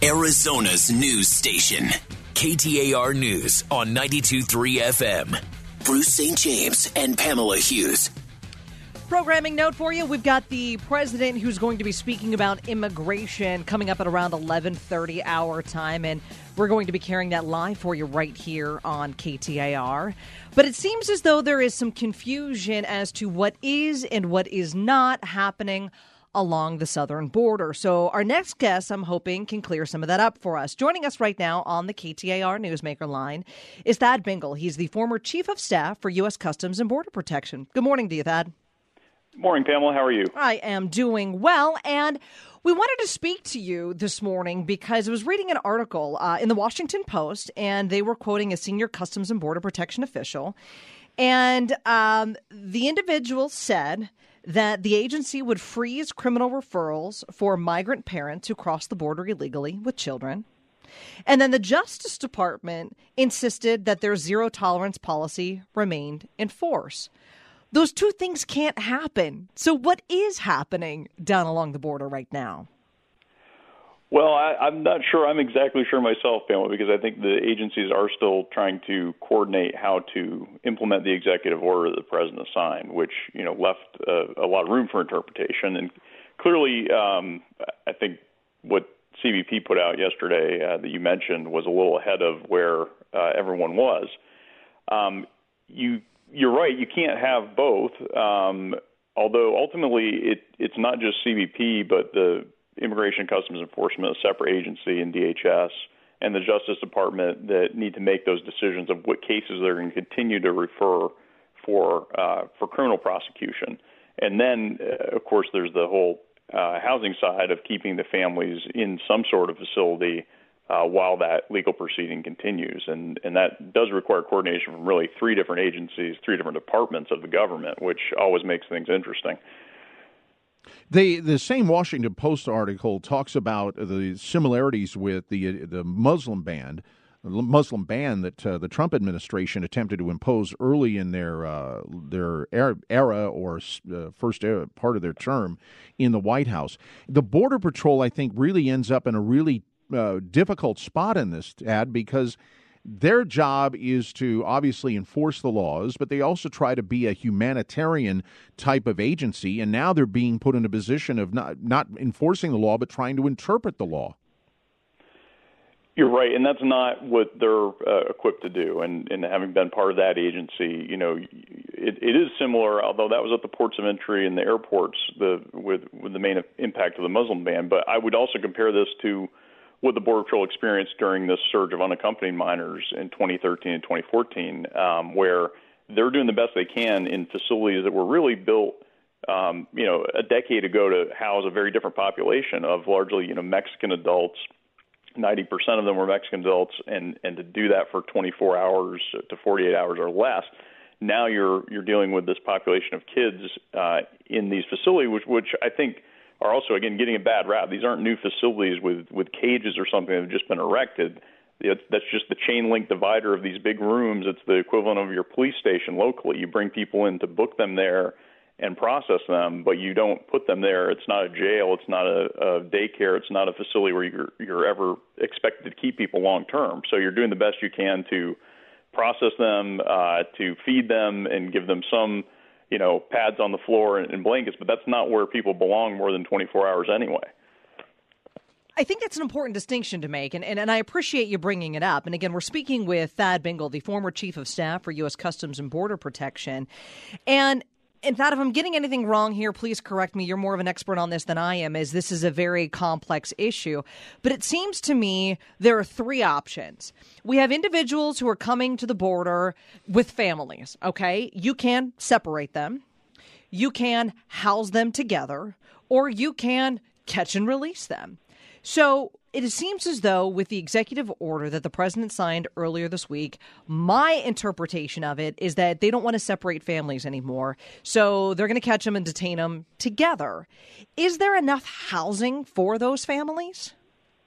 Arizona's news station. KTAR News on 92.3 FM. Bruce St. James and Pamela Hughes. Programming note for you, we've got the president who's going to be speaking about immigration coming up at around 11:30 our time, and we're going to be carrying that live for you right here on KTAR. But it seems as though there is some confusion as to what is and what is not happening along the southern border. So our next guest, I'm hoping, can clear some of that up for us. Joining us right now on the KTAR Newsmaker line is Thad Bingle. He's the former Chief of Staff for U.S. Customs and Border Protection. Good morning to you, Thad. Morning, Pamela. How are you? I am doing well, and we wanted to speak to you this morning because I was reading an article in the Washington Post, and they were quoting a senior Customs and Border Protection official, and the individual said that the agency would freeze criminal referrals for migrant parents who cross the border illegally with children. And then the Justice Department insisted that their zero tolerance policy remained in force. Those two things can't happen. So what is happening down along the border right now? Well, I'm not sure. I'm exactly sure myself, Pamela, because I think the agencies are still trying to coordinate how to implement the executive order that the president signed, which, left a lot of room for interpretation. And clearly, I think what CBP put out yesterday that you mentioned was a little ahead of where everyone was. You're right. You can't have both. Although ultimately it's not just CBP, but the Immigration and Customs Enforcement, a separate agency, and DHS, and the Justice Department that need to make those decisions of what cases they're going to continue to refer for criminal prosecution. And then, of course, there's the whole housing side of keeping the families in some sort of facility while that legal proceeding continues. And that does require coordination from really three different agencies, three different departments of the government, which always makes things interesting. The same Washington Post article talks about the similarities with the Muslim ban that the Trump administration attempted to impose early in their era or first part of their term in the White House. The Border Patrol, I think, really ends up in a really difficult spot in this, Tad, because their job is to obviously enforce the laws, but they also try to be a humanitarian type of agency, and now they're being put in a position of not enforcing the law, but trying to interpret the law. You're right, and that's not what they're equipped to do. And having been part of that agency, it is similar, although that was at the ports of entry and the airports with the main impact of the Muslim ban. But I would also compare this to what the Border Patrol experienced during this surge of unaccompanied minors in 2013 and 2014, where they're doing the best they can in facilities that were really built, a decade ago to house a very different population of largely, Mexican adults. 90% of them were Mexican adults, and to do that for 24 hours to 48 hours or less. Now you're dealing with this population of kids in these facilities, which I think are also, again, getting a bad rap. These aren't new facilities with cages or something that have just been erected. That's just the chain link divider of these big rooms. It's the equivalent of your police station locally. You bring people in to book them there and process them, but you don't put them there. It's not a jail. It's not a daycare. It's not a facility where you're ever expected to keep people long term. So you're doing the best you can to process them, to feed them, and give them some pads on the floor and blankets, but that's not where people belong more than 24 hours anyway. I think that's an important distinction to make, and I appreciate you bringing it up. And again, we're speaking with Thad Bingle, the former Chief of Staff for U.S. Customs and Border Protection. And Thad, if I'm getting anything wrong here, please correct me. You're more of an expert on this than I am, as this is a very complex issue. But it seems to me there are three options. We have individuals who are coming to the border with families, okay? You can separate them. You can house them together, or you can catch and release them. So it seems as though with the executive order that the president signed earlier this week, my interpretation of it is that they don't want to separate families anymore. So they're going to catch them and detain them together. Is there enough housing for those families?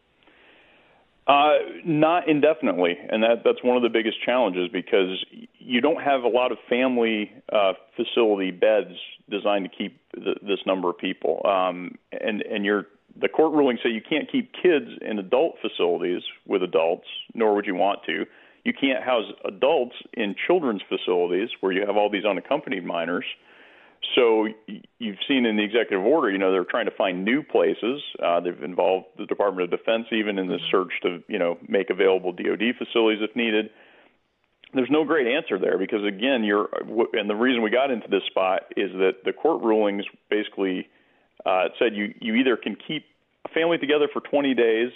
Not indefinitely, and that's one of the biggest challenges, because you don't have a lot of family facility beds designed to keep this number of people, and the court rulings say you can't keep kids in adult facilities with adults, nor would you want to. You can't house adults in children's facilities where you have all these unaccompanied minors. So you've seen in the executive order, they're trying to find new places. They've involved the Department of Defense even in the search to, make available DOD facilities if needed. There's no great answer there because, again, and the reason we got into this spot is that the court rulings basically said you either can keep a family together for 20 days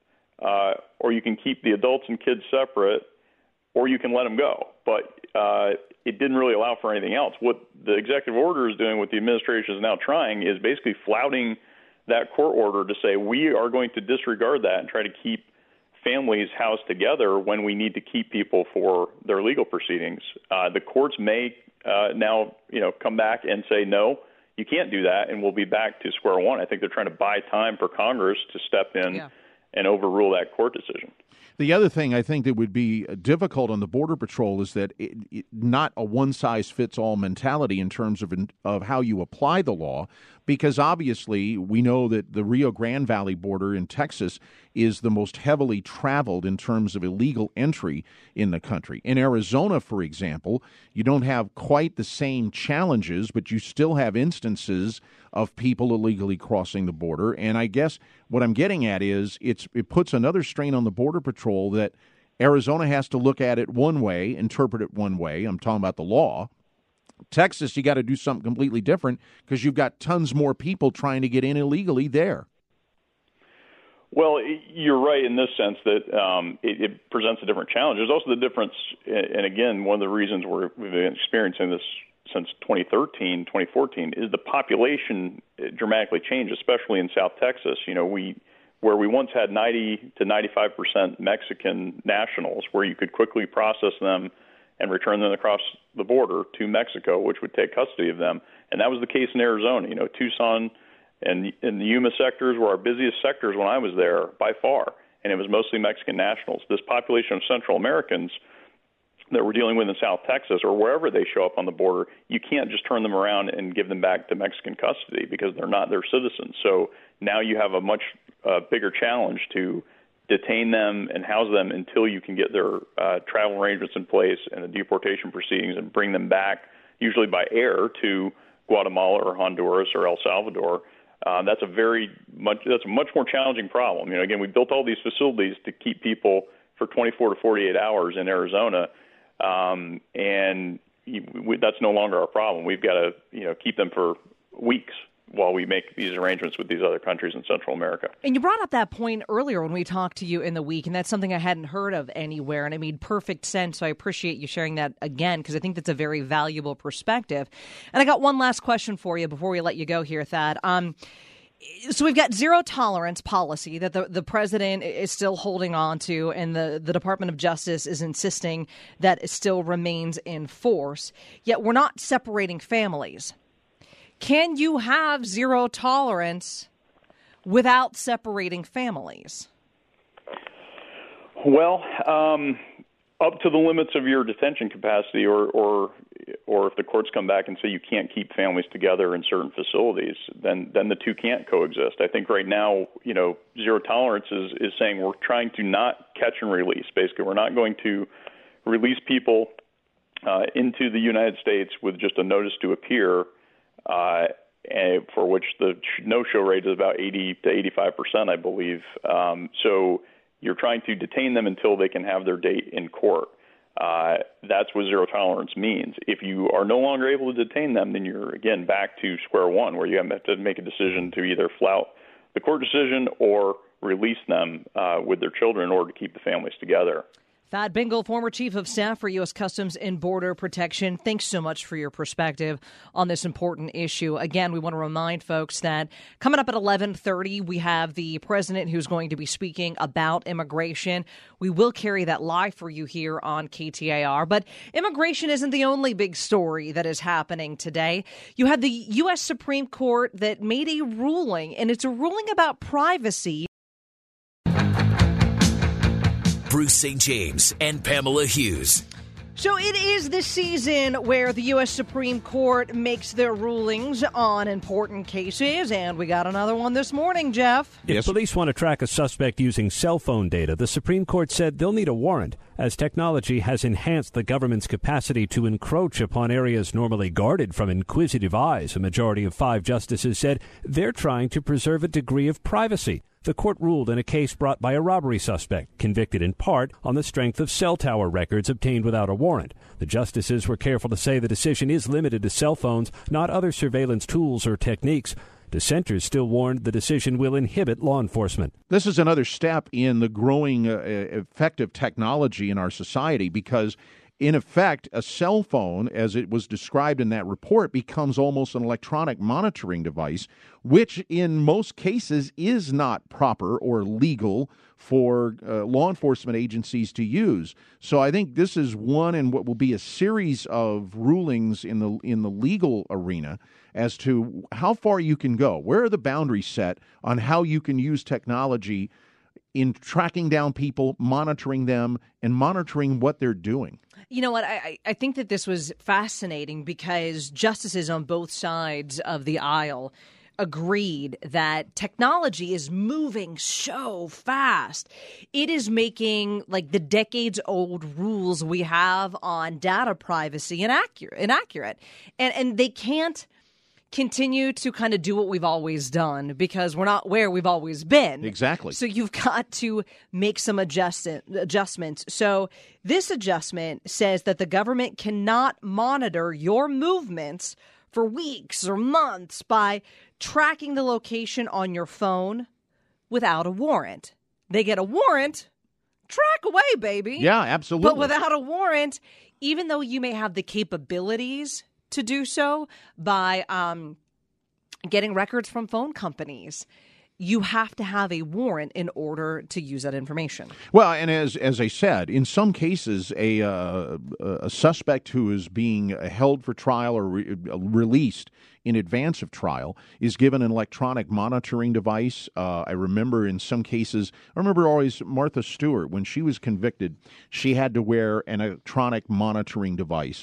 or you can keep the adults and kids separate or you can let them go. But it didn't really allow for anything else. What the executive order is doing, what the administration is now trying, is basically flouting that court order to say we are going to disregard that and try to keep families housed together when we need to keep people for their legal proceedings. The courts may now, come back and say, no, you can't do that, and we'll be back to square one. I think they're trying to buy time for Congress to step in and overrule that court decision. The other thing I think that would be difficult on the Border Patrol is that not a one-size-fits-all mentality in terms of how you apply the law, because obviously we know that the Rio Grande Valley border in Texas is the most heavily traveled in terms of illegal entry in the country. In Arizona, for example, you don't have quite the same challenges, but you still have instances of people illegally crossing the border. And I guess what I'm getting at is it puts another strain on the Border Patrol that Arizona has to look at it one way, interpret it one way. I'm talking about the law. Texas, you got to do something completely different because you've got tons more people trying to get in illegally there. Well, you're right in this sense that it presents a different challenge. There's also the difference, and again, one of the reasons we've been experiencing this since 2013, 2014, is the population dramatically changed, especially in South Texas. Where we once had 90 to 95% Mexican nationals, where you could quickly process them and return them across the border to Mexico, which would take custody of them. And that was the case in Arizona. Tucson and the Yuma sectors were our busiest sectors when I was there by far, and it was mostly Mexican nationals. This population of Central Americans that we're dealing with in South Texas or wherever they show up on the border, you can't just turn them around and give them back to Mexican custody because they're not their citizens. So now you have a much bigger challenge to detain them and house them until you can get their travel arrangements in place and the deportation proceedings and bring them back, usually by air, to Guatemala or Honduras or El Salvador. That's a much more challenging problem. Again, we built all these facilities to keep people for 24 to 48 hours in Arizona, and that's no longer our problem. We've got to keep them for weeks while we make these arrangements with these other countries in Central America. And you brought up that point earlier when we talked to you in the week, and that's something I hadn't heard of anywhere, and it made perfect sense, so I appreciate you sharing that again, because I think that's a very valuable perspective. And I got one last question for you before we let you go here, Thad. So we've got zero tolerance policy that the president is still holding on to, and the Department of Justice is insisting that it still remains in force, yet we're not separating families. Can you have zero tolerance without separating families? Well, up to the limits of your detention capacity, or if the courts come back and say you can't keep families together in certain facilities, then the two can't coexist. I think right now, zero tolerance is saying we're trying to not catch and release. Basically, we're not going to release people into the United States with just a notice to appear, for which the no-show rate is about 80 to 85%, I believe. So you're trying to detain them until they can have their date in court. That's what zero tolerance means. If you are no longer able to detain them, then you're, again, back to square one, where you have to make a decision to either flout the court decision or release them with their children in order to keep the families together. Thad Bingle, former Chief of Staff for U.S. Customs and Border Protection, thanks so much for your perspective on this important issue. Again, we want to remind folks that coming up at 11:30, we have the president who's going to be speaking about immigration. We will carry that live for you here on KTAR. But immigration isn't the only big story that is happening today. You had the U.S. Supreme Court that made a ruling, and it's a ruling about privacy. Bruce St. James and Pamela Hughes. So it is the season where the U.S. Supreme Court makes their rulings on important cases, and we got another one this morning, Jeff. If police want to track a suspect using cell phone data, the Supreme Court said they'll need a warrant, as technology has enhanced the government's capacity to encroach upon areas normally guarded from inquisitive eyes. A majority of 5 justices said they're trying to preserve a degree of privacy. The court ruled in a case brought by a robbery suspect, convicted in part on the strength of cell tower records obtained without a warrant. The justices were careful to say the decision is limited to cell phones, not other surveillance tools or techniques. Dissenters still warned the decision will inhibit law enforcement. This is another step in the growing effect of technology in our society because, in effect, a cell phone, as it was described in that report, becomes almost an electronic monitoring device, which in most cases is not proper or legal for law enforcement agencies to use. So I think this is one in what will be a series of rulings in the legal arena as to how far you can go. Where are the boundaries set on how you can use technology in tracking down people, monitoring them, and monitoring what they're doing? You know what? I think that this was fascinating because justices on both sides of the aisle agreed that technology is moving so fast. It is making like the decades-old rules we have on data privacy inaccurate. And they can't continue to kind of do what we've always done because we're not where we've always been. Exactly. So you've got to make some adjustments. So this adjustment says that the government cannot monitor your movements for weeks or months by tracking the location on your phone without a warrant. They get a warrant, track away, baby. Yeah, absolutely. But without a warrant, even though you may have the capabilities to do so by getting records from phone companies, you have to have a warrant in order to use that information. Well, and as I said, in some cases, a suspect who is being held for trial or released in advance of trial is given an electronic monitoring device. I remember in some cases, always Martha Stewart, when she was convicted, she had to wear an electronic monitoring device.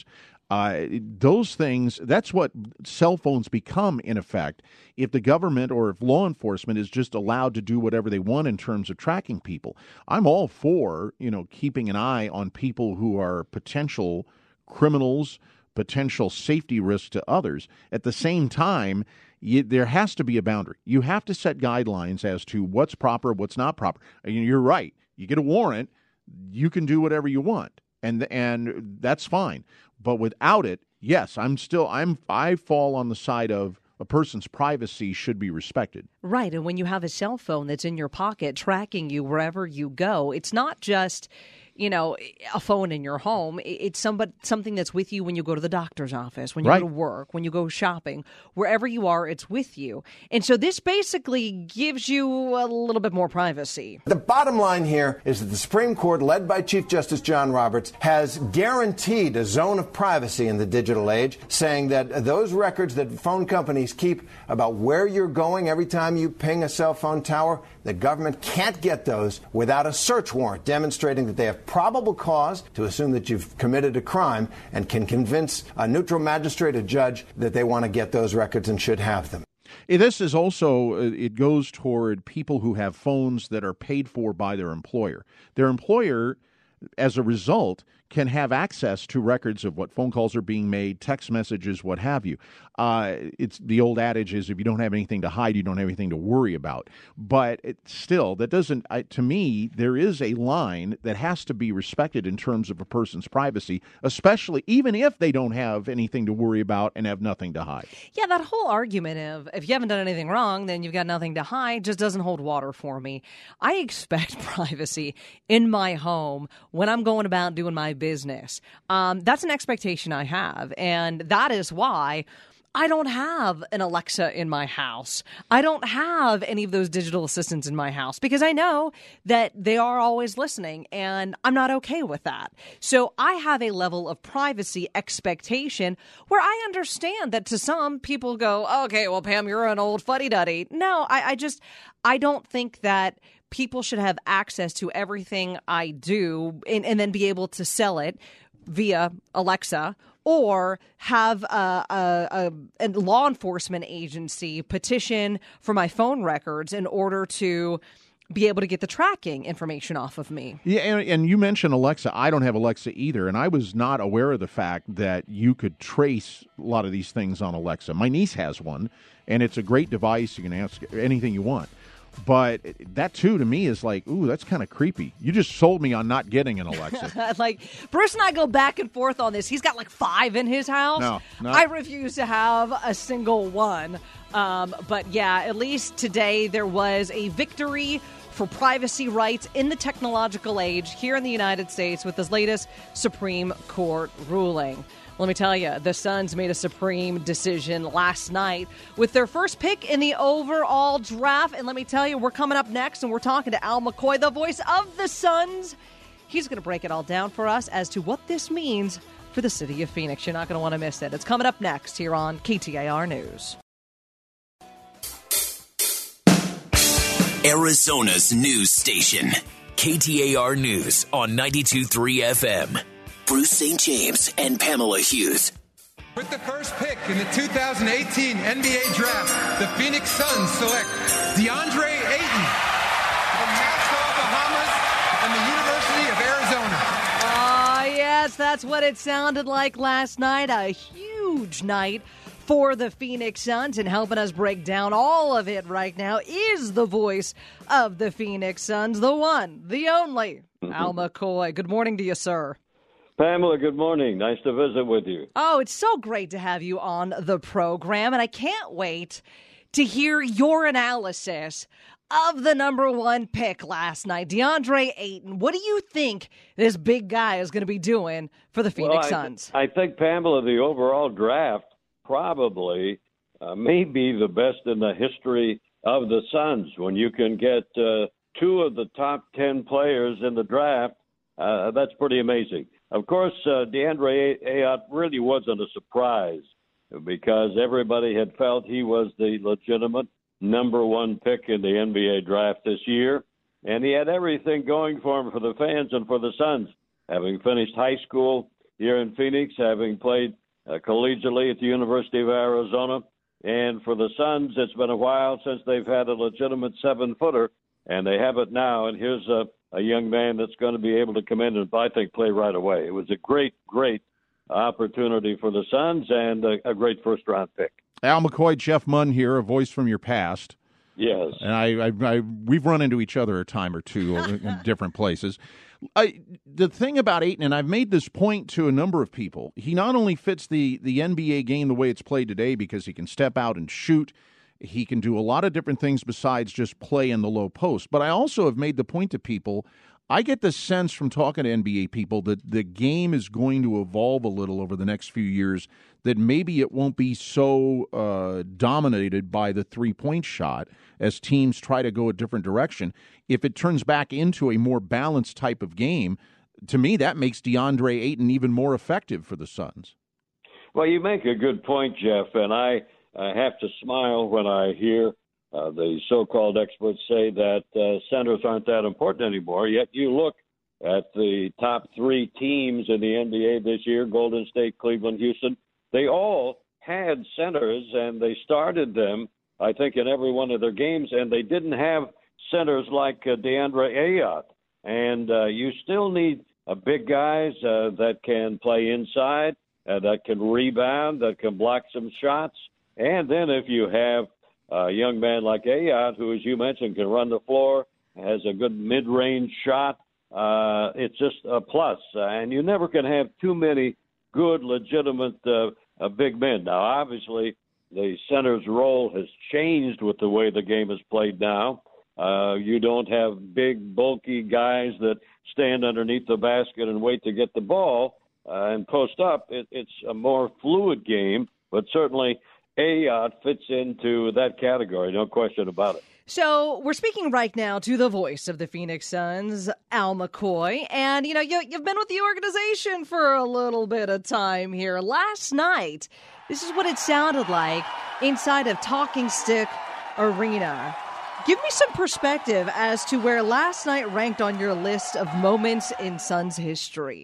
Those things, that's what cell phones become, in effect, if the government or if law enforcement is just allowed to do whatever they want in terms of tracking people. I'm all for, keeping an eye on people who are potential criminals, potential safety risks to others. At the same time, there has to be a boundary. You have to set guidelines as to what's proper, what's not proper. You're right. You get a warrant, you can do whatever you want, and that's fine. But without it, yes, I fall on the side of a person's privacy should be respected. Right. And when you have a cell phone that's in your pocket tracking you wherever you go, it's not just, a phone in your home. It's something that's with you when you go to the doctor's office, when you go to work, when you go shopping, wherever you are, it's with you. And so this basically gives you a little bit more privacy. The bottom line here is that the Supreme Court, led by Chief Justice John Roberts, has guaranteed a zone of privacy in the digital age, saying that those records that phone companies keep about where you're going every time you ping a cell phone tower, the government can't get those without a search warrant demonstrating that they have probable cause to assume that you've committed a crime and can convince a neutral magistrate or judge that they want to get those records and should have them. This is also, it goes toward people who have phones that are paid for by their employer. Their employer, as a result, can have access to records of what phone calls are being made, text messages, what have you. It's the old adage is if you don't have anything to hide, you don't have anything to worry about. But that doesn't, to me, there is a line that has to be respected in terms of a person's privacy, especially even if they don't have anything to worry about and have nothing to hide. Yeah, that whole argument of if you haven't done anything wrong, then you've got nothing to hide just doesn't hold water for me. I expect privacy in my home when I'm going about doing my business. That's an expectation I have, and that is why I don't have an Alexa in my house. I don't have any of those digital assistants in my house because I know that they are always listening, and I'm not okay with that. So I have a level of privacy expectation where I understand that to some people go, okay, well, Pam, you're an old fuddy-duddy. No, I don't think that people should have access to everything I do and then be able to sell it via Alexa, or have a law enforcement agency petition for my phone records in order to be able to get the tracking information off of me. Yeah, and you mentioned Alexa. I don't have Alexa either, and I was not aware of the fact that you could trace a lot of these things on Alexa. My niece has one, and it's a great device. You can ask anything you want. But that, too, to me is like, ooh, that's kind of creepy. You just sold me on not getting an Alexa. Like, Bruce and I go back and forth on this. He's got like 5 in his house. No. I refuse to have a single one. But, yeah, at least today there was a victory for privacy rights in the technological age here in the United States with this latest Supreme Court ruling. Let me tell you, the Suns made a supreme decision last night with their first pick in the overall draft. And let me tell you, we're coming up next and we're talking to Al McCoy, the voice of the Suns. He's going to break it all down for us as to what this means for the city of Phoenix. You're not going to want to miss it. It's coming up next here on KTAR News. Arizona's news station, KTAR News on 92.3 FM. Bruce St. James and Pamela Hughes. With the first pick in the 2018 NBA Draft, the Phoenix Suns select DeAndre Ayton from Nassau, Bahamas, and the University of Arizona. Yes, that's what it sounded like last night. A huge night for the Phoenix Suns, and helping us break down all of it right now is the voice of the Phoenix Suns, the one, the only, Al McCoy. Good morning to you, sir. Pamela, good morning. Nice to visit with you. Oh, it's so great to have you on the program, and I can't wait to hear your analysis of the number 1 pick last night, DeAndre Ayton. What do you think this big guy is going to be doing for the Phoenix Suns? I think, Pamela, the overall draft probably may be the best in the history of the Suns. When you can get 2 of the top 10 players in the draft, that's pretty amazing. Of course, DeAndre Ayton really wasn't a surprise because everybody had felt he was the legitimate number 1 pick in the NBA draft this year, and he had everything going for him for the fans and for the Suns, having finished high school here in Phoenix, having played collegiately at the University of Arizona, and for the Suns, it's been a while since they've had a legitimate 7-footer, and they have it now, and here's a young man that's going to be able to come in and, I think, play right away. It was a great, great opportunity for the Suns and a great first-round pick. Al McCoy, Jeff Munn here, a voice from your past. Yes. And we've run into each other a time or two in different places. The thing about Ayton, and I've made this point to a number of people, he not only fits the NBA game the way it's played today because he can step out and shoot, he can do a lot of different things besides just play in the low post. But I also have made the point to people, I get the sense from talking to NBA people that the game is going to evolve a little over the next few years, that maybe it won't be so dominated by the three-point shot as teams try to go a different direction. If it turns back into a more balanced type of game, to me that makes DeAndre Ayton even more effective for the Suns. Well, you make a good point, Jeff, and I have to smile when I hear the so-called experts say that centers aren't that important anymore. Yet you look at the top 3 teams in the NBA this year, Golden State, Cleveland, Houston, they all had centers, and they started them, I think, in every one of their games, and they didn't have centers like DeAndre Ayton. And you still need big guys that can play inside, that can rebound, that can block some shots. And then if you have a young man like Ayton, who, as you mentioned, can run the floor, has a good mid-range shot, it's just a plus. And you never can have too many good, legitimate big men. Now, obviously, the center's role has changed with the way the game is played now. You don't have big, bulky guys that stand underneath the basket and wait to get the ball and post up. It's a more fluid game, but certainly Ayton fits into that category, no question about it. So we're speaking right now to the voice of the Phoenix Suns, Al McCoy. And, you know, you've been with the organization for a little bit of time here. Last night, this is what it sounded like inside of Talking Stick Arena. Give me some perspective as to where last night ranked on your list of moments in Suns history.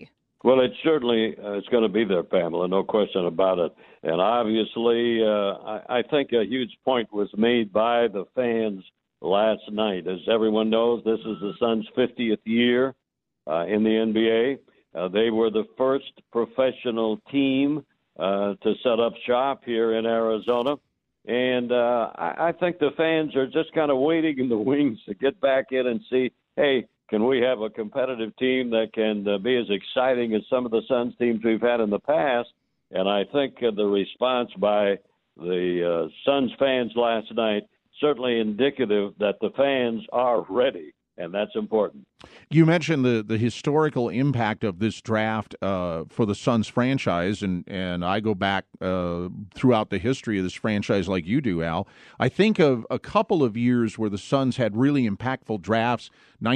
Well, it certainly it's going to be there, Pamela, no question about it. And obviously, I think a huge point was made by the fans last night. As everyone knows, this is the Suns' 50th year in the NBA. They were the first professional team to set up shop here in Arizona. And I think the fans are just kind of waiting in the wings to get back in and see, hey, can we have a competitive team that can be as exciting as some of the Suns teams we've had in the past? And I think the response by the Suns fans last night certainly indicative that the fans are ready, and that's important. You mentioned the historical impact of this draft for the Suns franchise, and I go back throughout the history of this franchise like you do, Al. I think of a couple of years where the Suns had really impactful drafts.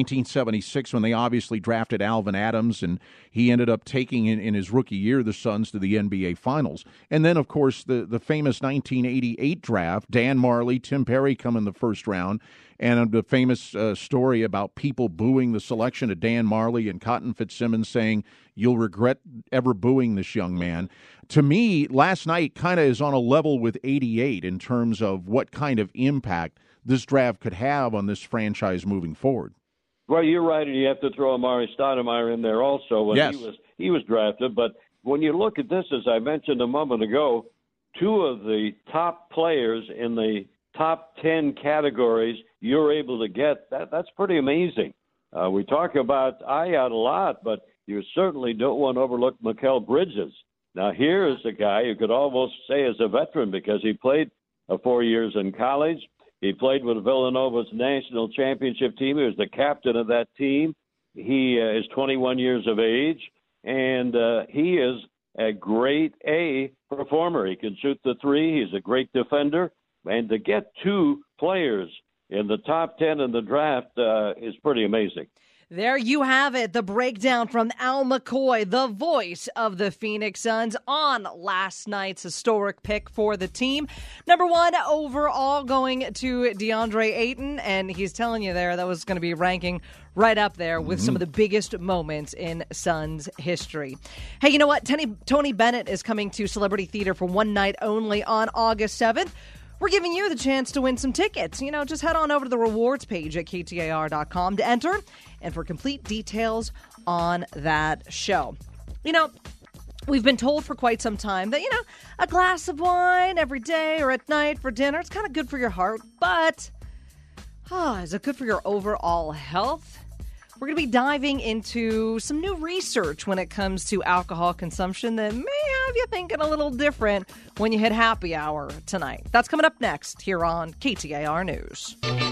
1976, when they obviously drafted Alvin Adams, and he ended up taking in his rookie year the Suns to the NBA Finals. And then, of course, the famous 1988 draft, Dan Marley, Tim Perry come in the first round, and the famous story about people booing the selection of Dan Marley and Cotton Fitzsimmons saying, "You'll regret ever booing this young man." To me, last night kind of is on a level with 88 in terms of what kind of impact this draft could have on this franchise moving forward. Well, you're right, and you have to throw Amari Stoudemire in there also when yes. he was drafted. But when you look at this, as I mentioned a moment ago, two of the top players in the top 10 categories you're able to get, that's pretty amazing. We talk about Ayat a lot, but you certainly don't want to overlook Mikal Bridges. Now, here is a guy who could almost say is a veteran because he played 4 years in college. He played with Villanova's national championship team. He was the captain of that team. He is 21 years of age, and he is a great A performer. He can shoot the three. He's a great defender. And to get two players in the top 10 in the draft is pretty amazing. There you have it, the breakdown from Al McCoy, the voice of the Phoenix Suns, on last night's historic pick for the team. Number one overall going to DeAndre Ayton, and he's telling you there that was going to be ranking right up there with some of the biggest moments in Suns history. Hey, you know what? Tony Bennett is coming to Celebrity Theater for one night only on August 7th. We're giving you the chance to win some tickets. You know, just head on over to the rewards page at KTAR.com to enter and for complete details on that show. You know, we've been told for quite some time that, you know, a glass of wine every day or at night for dinner, it's kind of good for your heart, but is it good for your overall health? We're going to be diving into some new research when it comes to alcohol consumption that may have you thinking a little different when you hit happy hour tonight. That's coming up next here on KTAR News.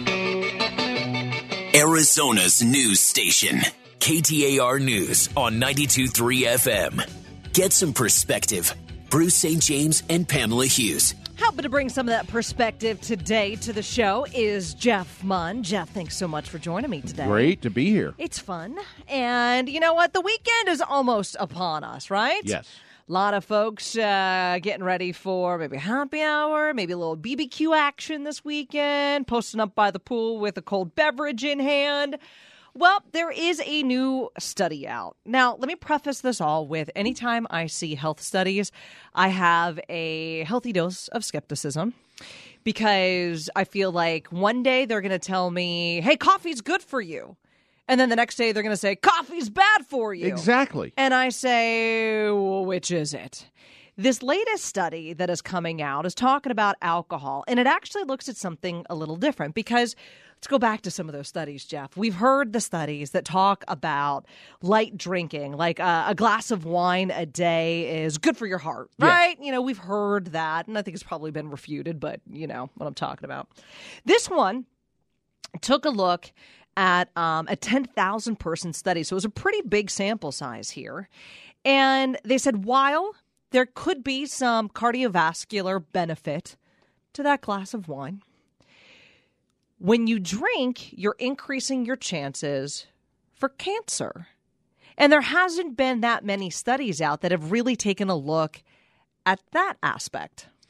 Arizona's news station, KTAR News on 92.3 FM. Get some perspective. Bruce St. James and Pamela Hughes. Helping to bring some of that perspective today to the show is Jeff Munn. Jeff, thanks so much for joining me today. Great to be here. It's fun. And you know what? The weekend is almost upon us, right? Yes. A lot of folks getting ready for maybe happy hour, maybe a little BBQ action this weekend, posting up by the pool with a cold beverage in hand. Well, there is a new study out. Now, let me preface this all with anytime I see health studies, I have a healthy dose of skepticism because I feel like one day they're going to tell me, hey, coffee's good for you. And then the next day they're going to say, coffee's bad for you. Exactly. And I say, well, which is it? This latest study that is coming out is talking about alcohol, and it actually looks at something a little different because let's go back to some of those studies, Jeff. We've heard the studies that talk about light drinking, like a glass of wine a day is good for your heart, right? Yes. You know, we've heard that, and I think it's probably been refuted, but you know what I'm talking about. This one took a look at a 10,000 person study, so it was a pretty big sample size here. And they said while there could be some cardiovascular benefit to that glass of wine, when you drink, you're increasing your chances for cancer. And there hasn't been that many studies out that have really taken a look at that aspect.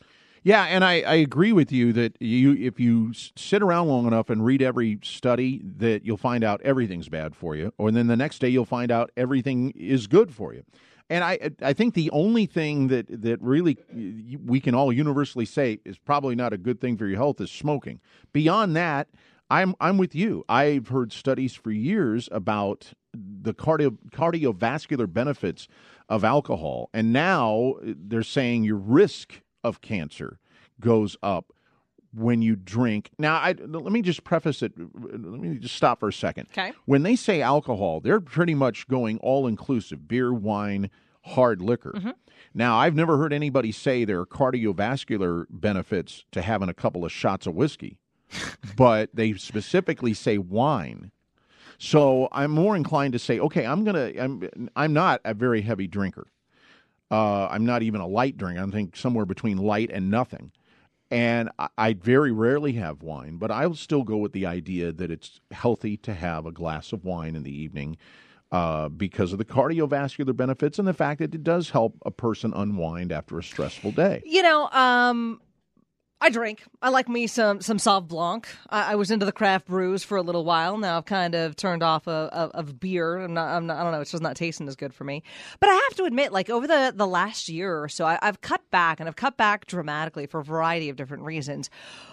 Yeah, and I agree with you that if you sit around long enough and read every study, that you'll find out everything's bad for you, or then the next day you'll find out everything is good for you. And I think the only thing that really we can all universally say is probably not a good thing for your health is smoking. Beyond that, I'm with you. I've heard studies for years about the cardiovascular benefits of alcohol, and now they're saying your risk of cancer goes up when you drink. Now, let me just preface it. Let me just stop for a second. Okay. When they say alcohol, they're pretty much going all-inclusive, beer, wine, hard liquor. Mm-hmm. Now, I've never heard anybody say there are cardiovascular benefits to having a couple of shots of whiskey, but they specifically say wine. So I'm more inclined to say, okay, I'm not a very heavy drinker. I'm not even a light drinker. I think somewhere between light and nothing. And I very rarely have wine, but I'll still go with the idea that it's healthy to have a glass of wine in the evening because of the cardiovascular benefits and the fact that it does help a person unwind after a stressful day. I drink. I like me some Sauv Blanc. I was into the craft brews for a little while. Now I've kind of turned off of beer. I don't know. It's just not tasting as good for me. But I have to admit, like over the last year or so, I've cut back, and I've cut back dramatically for a variety of different reasons.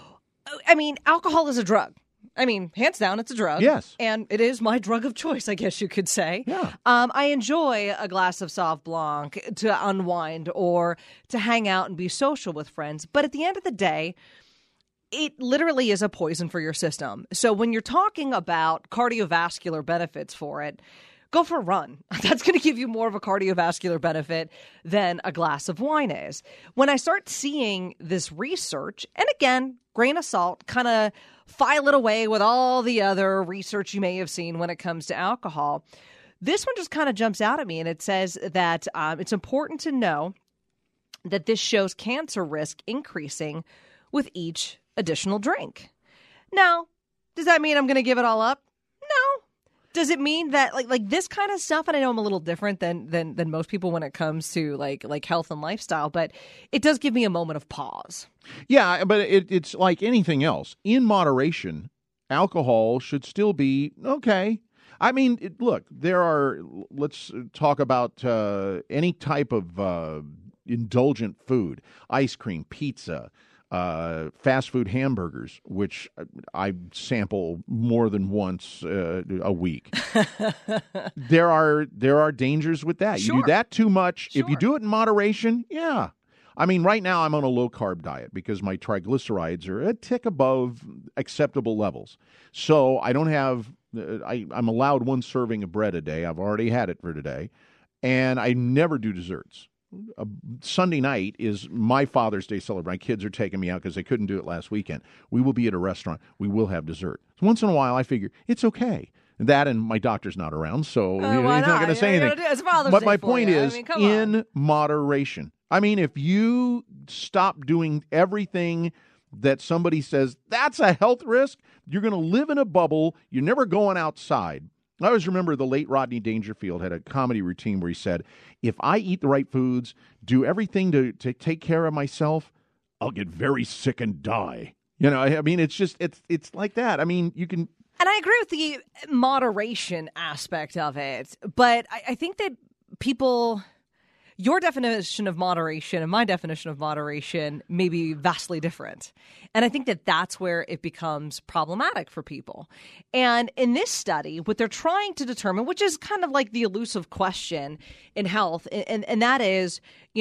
I mean, alcohol is a drug. I mean, hands down, it's a drug. Yes. And it is my drug of choice, I guess you could say. Yeah. I enjoy a glass of Sauv Blanc to unwind or to hang out and be social with friends. But at the end of the day, it literally is a poison for your system. So when you're talking about cardiovascular benefits for it, go for a run. That's going to give you more of a cardiovascular benefit than a glass of wine is. When I start seeing this research, and again, grain of salt, kind of file it away with all the other research you may have seen when it comes to alcohol, this one just kind of jumps out at me, and it says that it's important to know that this shows cancer risk increasing with each additional drink. Now, does that mean I'm going to give it all up? No. Does it mean that like this kind of stuff, and I know I'm a little different than most people when it comes to like health and lifestyle, but it does give me a moment of pause. Yeah, but it's like anything else. In moderation, alcohol should still be okay. I mean, look, let's talk about any type of indulgent food, ice cream, pizza, fast food hamburgers, which I sample more than once a week. There are dangers with that. Sure. You do that too much. Sure. If you do it in moderation, yeah. I mean, right now I'm on a low-carb diet because my triglycerides are a tick above acceptable levels. So I don't have I'm allowed one serving of bread a day. I've already had it for today. And I never do desserts. Sunday night is my Father's Day celebration. My kids are taking me out because they couldn't do it last weekend. We will be at a restaurant. We will have dessert. So once in a while, I figure it's okay. That and my doctor's not around, so he's not going to say anything. But my point is, in moderation. I mean, if you stop doing everything that somebody says, that's a health risk, you're going to live in a bubble. You're never going outside. I always remember the late Rodney Dangerfield had a comedy routine where he said, if I eat the right foods, do everything to take care of myself, I'll get very sick and die. You know, I mean, it's just, it's like that. I mean, you can. And I agree with the moderation aspect of it, but I think that people, your definition of moderation and my definition of moderation may be vastly different. And I think that that's where it becomes problematic for people. And in this study, what they're trying to determine, which is kind of like the elusive question in health, and that is,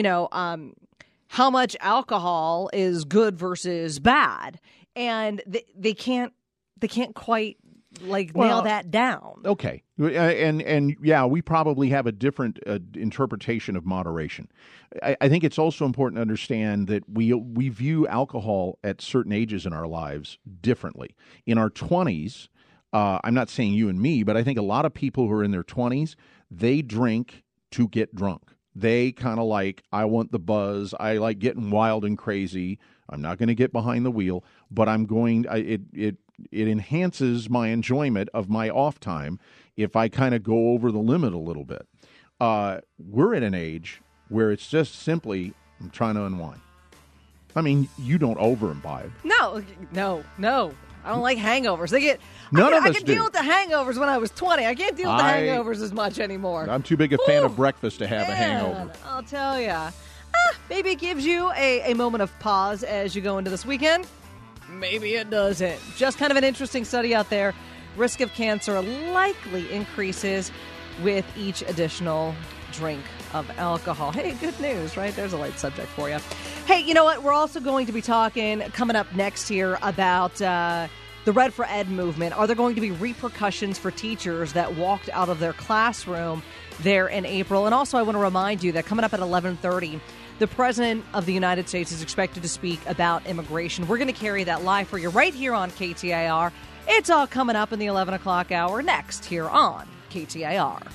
how much alcohol is good versus bad. And they can't quite nail that down. Okay. And yeah, we probably have a different interpretation of moderation. I think it's also important to understand that we view alcohol at certain ages in our lives differently. In our 20s, I'm not saying you and me, but I think a lot of people who are in their 20s, they drink to get drunk. They kind of like, I want the buzz. I like getting wild and crazy. I'm not going to get behind the wheel, but I'm going. It enhances my enjoyment of my off time if I kind of go over the limit a little bit. We're at an age where it's just simply, I'm trying to unwind. I mean, you don't over-imbibe. No. I don't like hangovers. None of us I could do. deal with the hangovers when I was 20. I can't deal with the hangovers as much anymore. I'm too big a fan of breakfast to have a hangover. I'll tell you. Maybe it gives you a moment of pause as you go into this weekend. Maybe it doesn't. Just kind of an interesting study out there. Risk of cancer likely increases with each additional drink of alcohol. Hey, good news, right? There's a light subject for you. Hey, you know what? We're also going to be talking coming up next here about the Red for Ed movement. Are there going to be repercussions for teachers that walked out of their classroom there in April? And also, I want to remind you that coming up at 11:30, the President of the United States is expected to speak about immigration. We're going to carry that live for you right here on KTAR. It's all coming up in the 11 o'clock hour next here on KTAR.